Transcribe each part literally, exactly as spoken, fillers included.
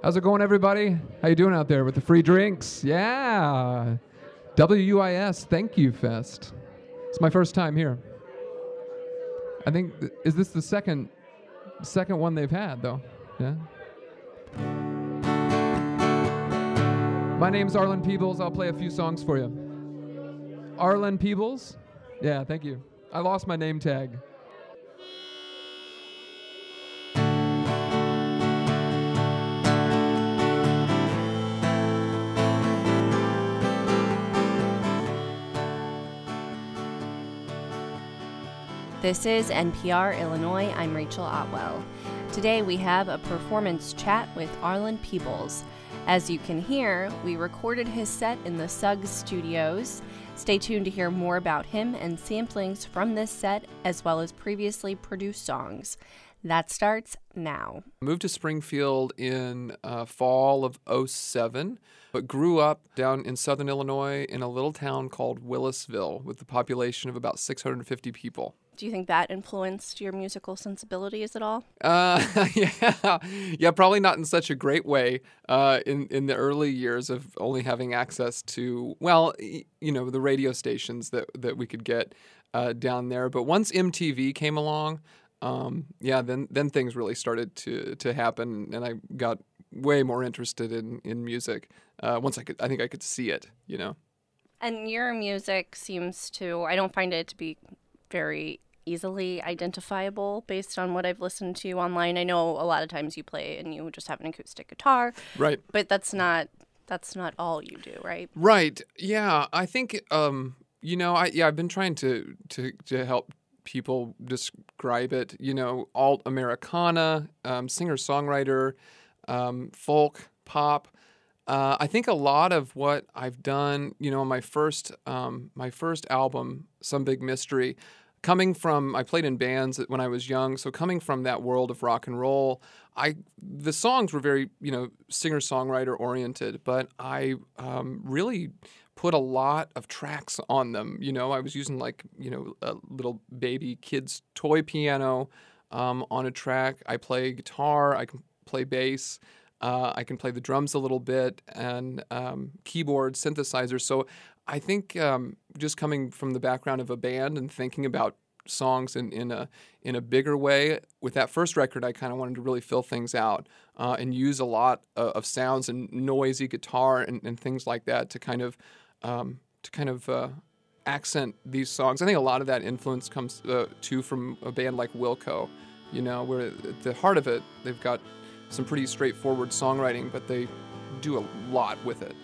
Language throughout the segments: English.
How's it going, everybody? How you doing out there with the free drinks? Yeah. W U I S Thank You Fest. It's my first time here. I think, th- is this the second second one they've had, though? Yeah. My name's Arlen Peebles. I'll play a few songs for you. Arlen Peebles? Yeah, thank you. I lost my name tag. This is N P R Illinois. I'm Rachel Otwell. Today we have a performance chat with Arlen Peebles. As you can hear, we recorded his set in the Suggs Studios. Stay tuned to hear more about him and samplings from this set, as well as previously produced songs. That starts now. Moved to Springfield in uh, fall of oh seven, but grew up down in southern Illinois in a little town called Willisville with a population of about six hundred fifty people. Do you think that influenced your musical sensibilities at all? Uh, yeah, yeah, probably not in such a great way uh, in, in the early years of only having access to, well, y- you know, the radio stations that, that we could get uh, down there. But once M T V came along, Um, yeah, then then things really started to to happen, and I got way more interested in in music. Uh, once I could, I think I could see it, you know. And your music seems to, I don't find it to be very easily identifiable based on what I've listened to online. I know a lot of times you play and you just have an acoustic guitar, Right? but that's not that's not all you do, right? Right. Yeah, I think um, you know, I yeah, I've been trying to to to help people describe it, you know, alt Americana, um, singer-songwriter, um, folk, pop. Uh, I think a lot of what I've done, you know, my first um, my first album, Some Big Mystery, coming from, I played in bands when I was young, so coming from that world of rock and roll, I the songs were very, you know, singer-songwriter oriented, but I um, really put a lot of tracks on them. You know, I was using like, you know, a little baby kid's toy piano um, on a track. I play guitar. I can play bass. Uh, I can play the drums a little bit and um, keyboard, synthesizer. So I think um, just coming from the background of a band and thinking about songs in, in a in a bigger way, with that first record, I kind of wanted to really fill things out uh, and use a lot of, of sounds and noisy guitar and, and things like that to kind of um, to kind of uh, accent these songs. I think a lot of that influence comes uh, too from a band like Wilco, you know, where at the heart of it, they've got some pretty straightforward songwriting, but they do a lot with it.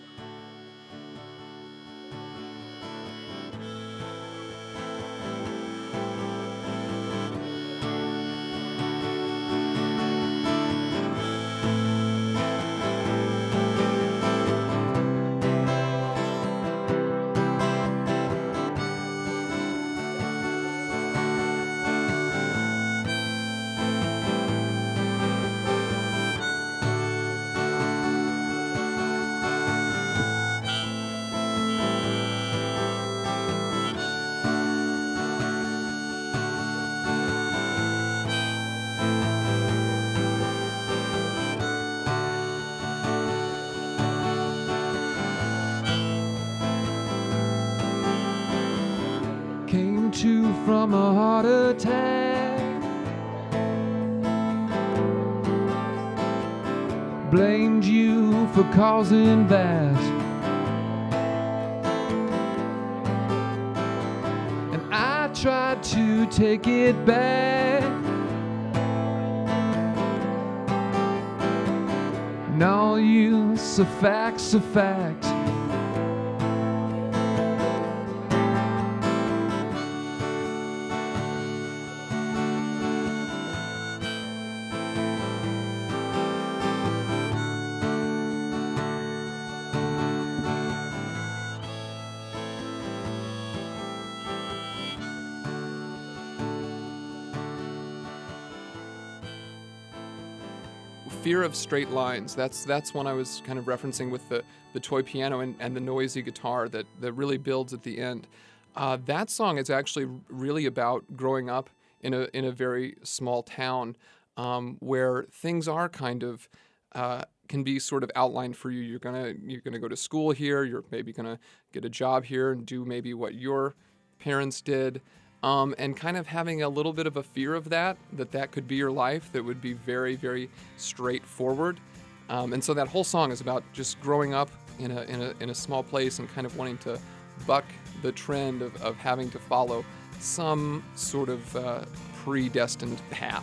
Came to from a heart attack. Blamed you for causing that. And I tried to take it back. No use, a fact's a fact. Fear of Straight Lines. That's that's one I was kind of referencing with the, the toy piano and, and the noisy guitar that, that really builds at the end. Uh, that song is actually really about growing up in a in a very small town um, where things are kind of uh, can be sort of outlined for you. You're gonna you're gonna go to school here. You're maybe gonna get a job here and do maybe what your parents did, um, and kind of having a little bit of a fear of that, that that could be your life. That would be very, very straightforward. Um, and so that whole song is about just growing up in a in a in a small place and kind of wanting to buck the trend of, of having to follow some sort of uh, predestined path.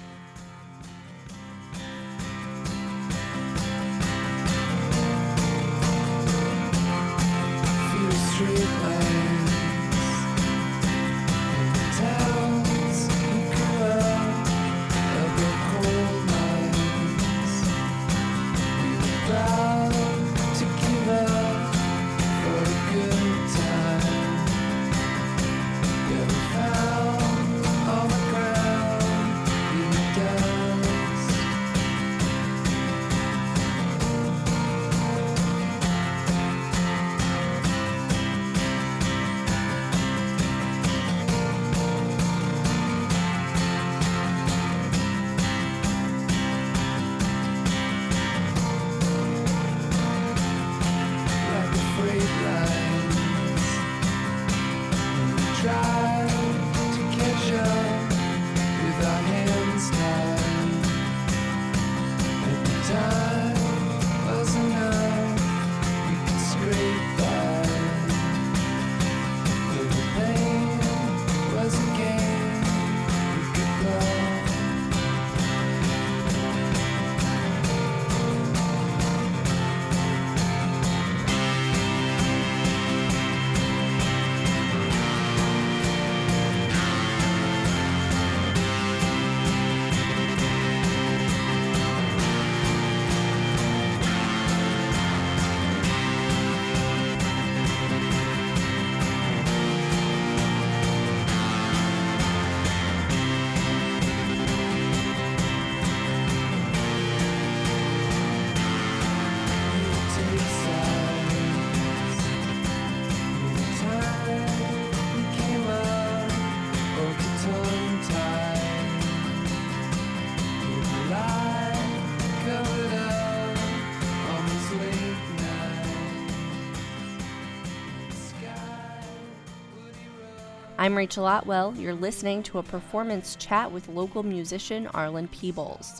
I'm Rachel Otwell. You're listening to a performance chat with local musician Arlen Peebles.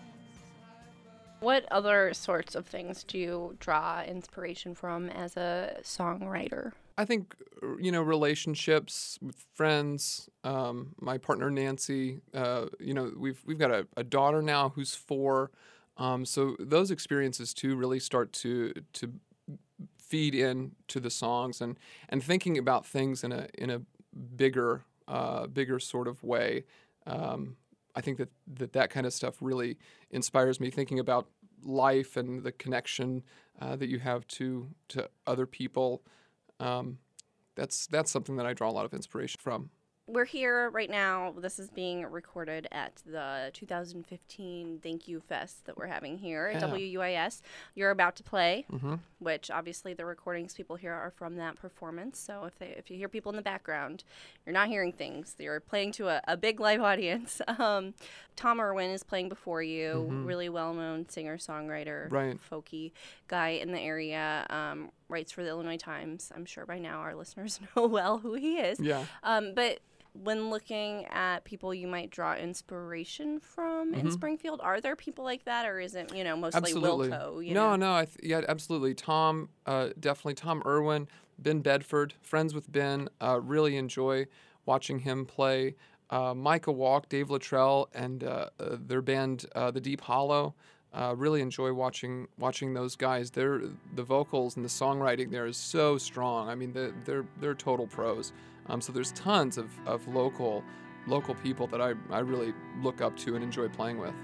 What other sorts of things do you draw inspiration from as a songwriter? I think, you know, relationships with friends. Um, my partner Nancy. Uh, you know, we've we've got a, a daughter now who's four. Um, so those experiences too really start to to feed in to the songs and and thinking about things in a in a bigger uh, bigger sort of way. Um, I think that, that that kind of stuff really inspires me, thinking about life and the connection uh, that you have to to other people. Um, that's that's something that I draw a lot of inspiration from. We're here right now. This is being recorded at the two thousand fifteen Thank You Fest that we're having here at Yeah. W U I S. You're about to play, Mm-hmm. which obviously the recordings people hear are from that performance. So if they if you hear people in the background, you're not hearing things. You're playing to a, a big live audience. Um, Tom Irwin is playing before you, Mhm. really well-known singer-songwriter, Right. folky guy in the area. Um, writes for the Illinois Times. I'm sure by now our listeners know well who he is. Yeah. Um, but when looking at people you might draw inspiration from in Mhm. Springfield, are there people like that, or is it, you know, mostly Absolutely. Wilco? You no, know? no, I th- yeah, absolutely. Tom, uh, definitely Tom Irwin, Ben Bedford, friends with Ben. Uh, really enjoy watching him play. Uh, Micah Walk, Dave Luttrell, and uh, uh, their band, uh, The Deep Hollow. Uh, really enjoy watching watching those guys. They're the vocals and the songwriting there is so strong. I mean, they're they're, they're total pros. Um, so there's tons of, of local local people that I, I really look up to and enjoy playing with.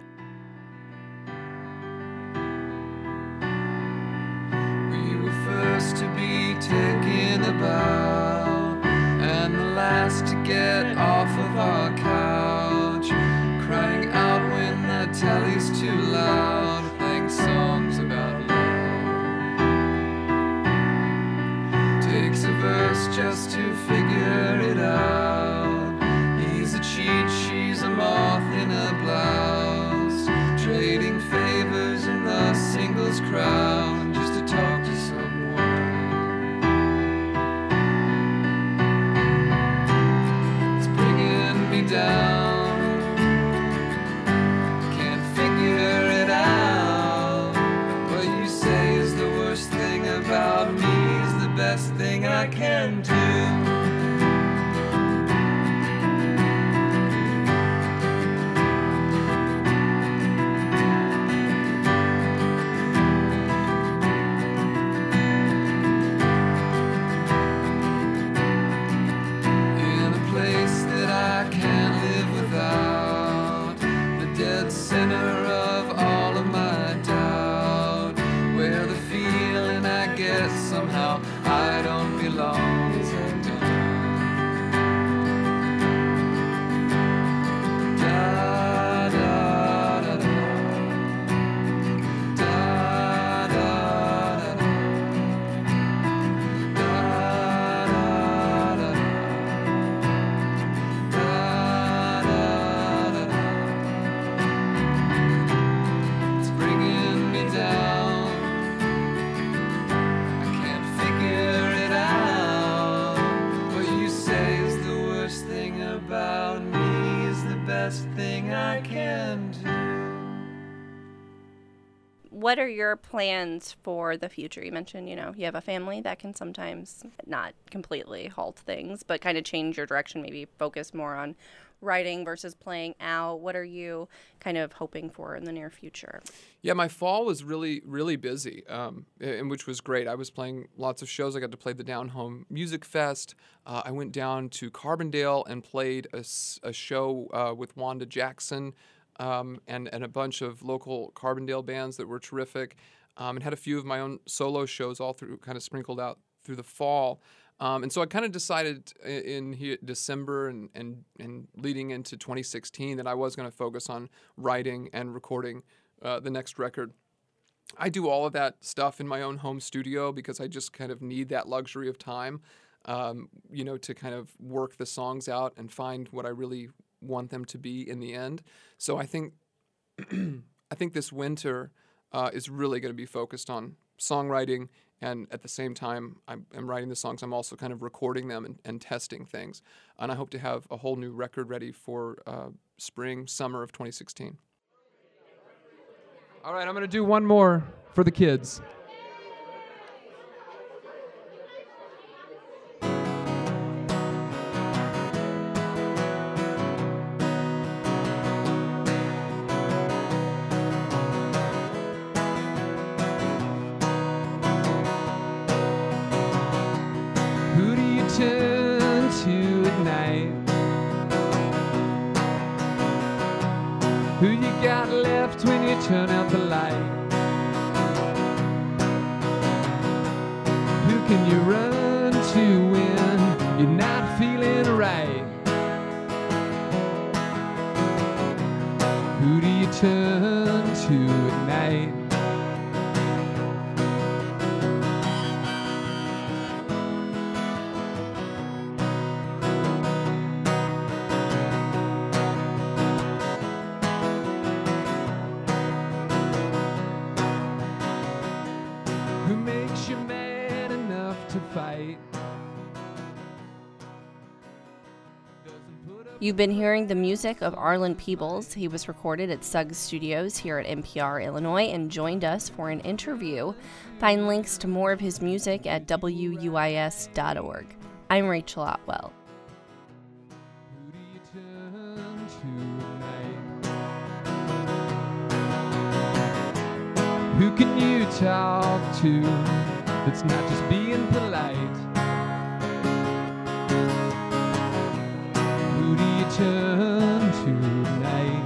We were first to be taken about, and the last to get off of our couch, crying out when the telly's too loud, playing songs about love. Takes a verse just to figure it out. He's a cheat, she's a moth in a blouse, trading favors in the single crowd just to talk to someone. It's bringing me down. Can't figure it out. What you say is the worst thing about me is the best thing I can do. What are your plans for the future? You mentioned, you know, you have a family that can sometimes not completely halt things, but kind of change your direction, maybe focus more on writing versus playing out. What are you kind of hoping for in the near future? Yeah, my fall was really, really busy, um, and which was great. I was playing lots of shows. I got to play the Down Home Music Fest. Uh, I went down to Carbondale and played a, a show uh, with Wanda Jackson um, and, and a bunch of local Carbondale bands that were terrific, um, and had a few of my own solo shows all through, kind of sprinkled out through the fall. Um, and so I kind of decided in, in December and, and, and leading into twenty sixteen that I was going to focus on writing and recording uh, the next record. I do all of that stuff in my own home studio because I just kind of need that luxury of time, um, you know, to kind of work the songs out and find what I really want them to be in the end. So I think I think this winter uh, is really going to be focused on songwriting. And at the same time, I'm, I'm writing the songs, I'm also kind of recording them and, and testing things. And I hope to have a whole new record ready for uh, spring, summer of twenty sixteen. All right, I'm going to do one more for the kids. Turn to at night. Who you got left when you turn out the light? Who can you run to when you're not feeling right? Who do you turn to at night? Who makes you mad enough to fight? You've been hearing the music of Arlen Peebles. He was recorded at Suggs Studios here at N P R Illinois and joined us for an interview. Find links to more of his music at W U I S dot org. I'm Rachel Otwell. Who do you turn to at night? Who can you talk to that's not just being polite? Who do you turn to tonight?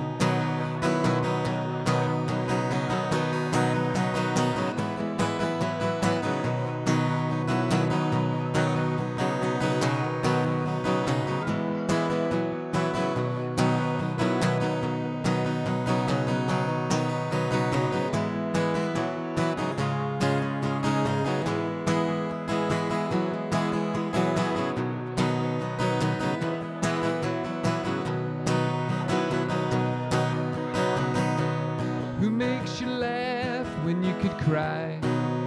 cry.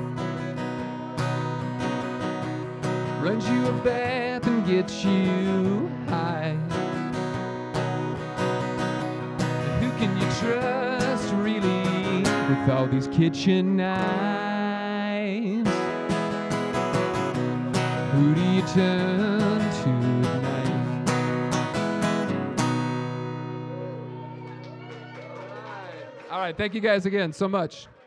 Runs you a bath and gets you high. Who can you trust really with all these kitchen knives? Who do you turn to at night? All right, thank you guys again so much.